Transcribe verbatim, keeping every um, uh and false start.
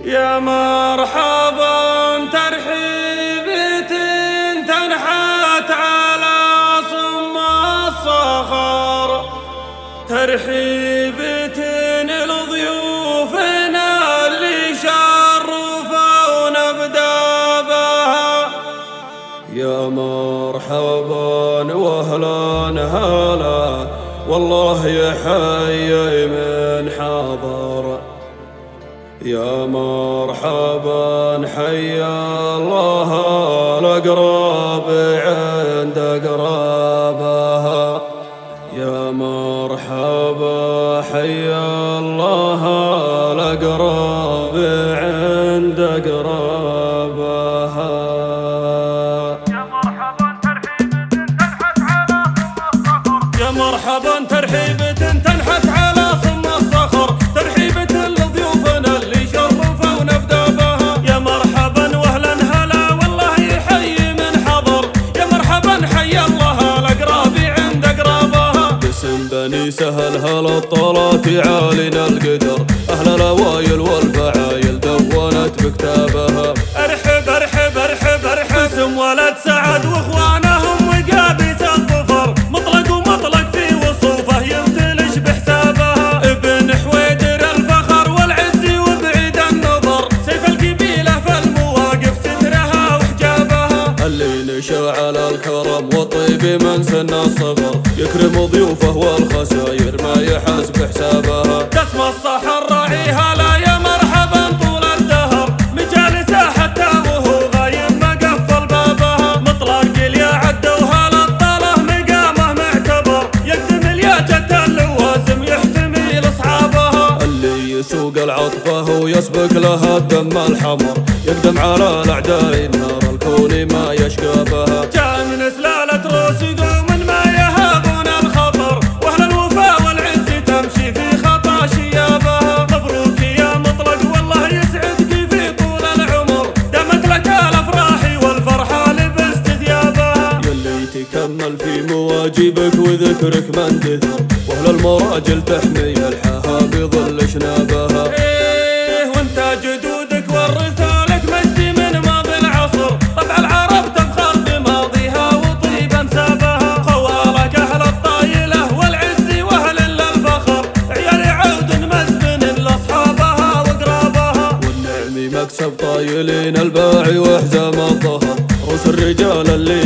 يا مرحبا ترحيبة تنحت على صم الصخر، ترحيبة لضيوفنا اللي شرفونا بدابها. يا مرحبا واهلا هلا والله يحيي من حضر. يا مرحبا حيا الله الأقرب عند أقربها. يا مرحبا حيا الله الأقرب عند أقربها. يا مرحبا ترحيبة تنحت على صم الصخر، يا مرحبا ترحيبة تنحت على صم الصخر، ترحيبة لضيوفنا اللي شرفونا بدابها. يا مرحبا واهلا هلا والله يحيي من حضر. يا مرحبا حيا الله الأقرب عند أقربها. باسم بني سهل هلا الطلات عالينا القدر، أهل الأوايل والفعايل دونت بكتابها. ارحب ارحب ارحب ارحب اسم ولد سعد واخوانهم وقابس الظفر، مطلق ومطلق في وصوفه يمتلش بحسابها. ابن حويدر الفخر والعز وبعيد النظر، سيف القبيلة في المواقف سترها وحجابها. اللي نشا على الكرم والطيب من سن الصغر، يكرم ضيوفه والخساير ما يحس بحسابها. دسم الصح الراعي هلا يا مرحبا طول الدهر، مجالسه حتى وهو غايب ما قفل بابها. مطلق اليا عد وهلا الطله مقامه معتبر، يقدم اليا جد اللوازم يحتمي لاصحابها. اللي يسوق العطفه ويسبق لها الدم الحمر، يقدم على الاعداء النار الكون ما يشقى جاء من سلالة روس قوم ما يهابون الخطر، واهل الوفاء والعز تمشي في خطا شيابها. مبروك يا مطلق والله يسعدك في طول العمر، دامت لك الافراح والفرحة لبست ثيابها. يلي تكمل في مواجبك وذكرك من دثر، واهل المراجل تحمي الحاها بظل شنابها. ايه وانت جدودك ورثوا لك مجد من ماضي العصر، طبع العرب تفخر بماضيها وطيب انسابها. خوالك اهل الطايله والعز واهل الفخر، عيال عود مزبن لاصحابها واقرابها. والنعم مكسب طايلين الباعي وحزام الظهر، روس الرجال اللي